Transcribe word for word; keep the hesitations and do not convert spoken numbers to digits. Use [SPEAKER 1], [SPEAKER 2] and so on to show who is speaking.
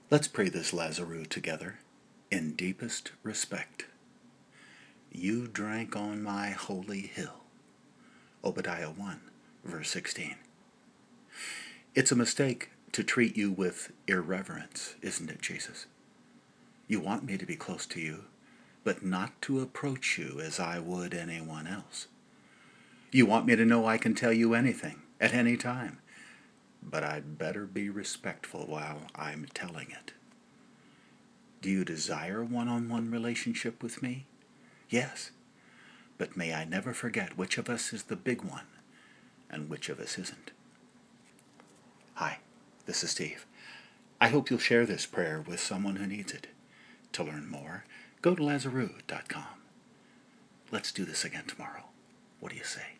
[SPEAKER 1] Let's pray this Lazarus together in deepest respect. You drank on my holy hill. Obadiah one, verse sixteen. It's a mistake to treat you with irreverence, isn't it, Jesus? You want me to be close to you, but not to approach you as I would anyone else. You want me to know I can tell you anything, at any time, but I'd better be respectful while I'm telling it. Do you desire one-on-one relationship with me? Yes, but may I never forget which of us is the big one and which of us isn't. Hi, this is Steve. I hope you'll share this prayer with someone who needs it. To learn more, go to lazarus dot com. Let's do this again tomorrow. What do you say?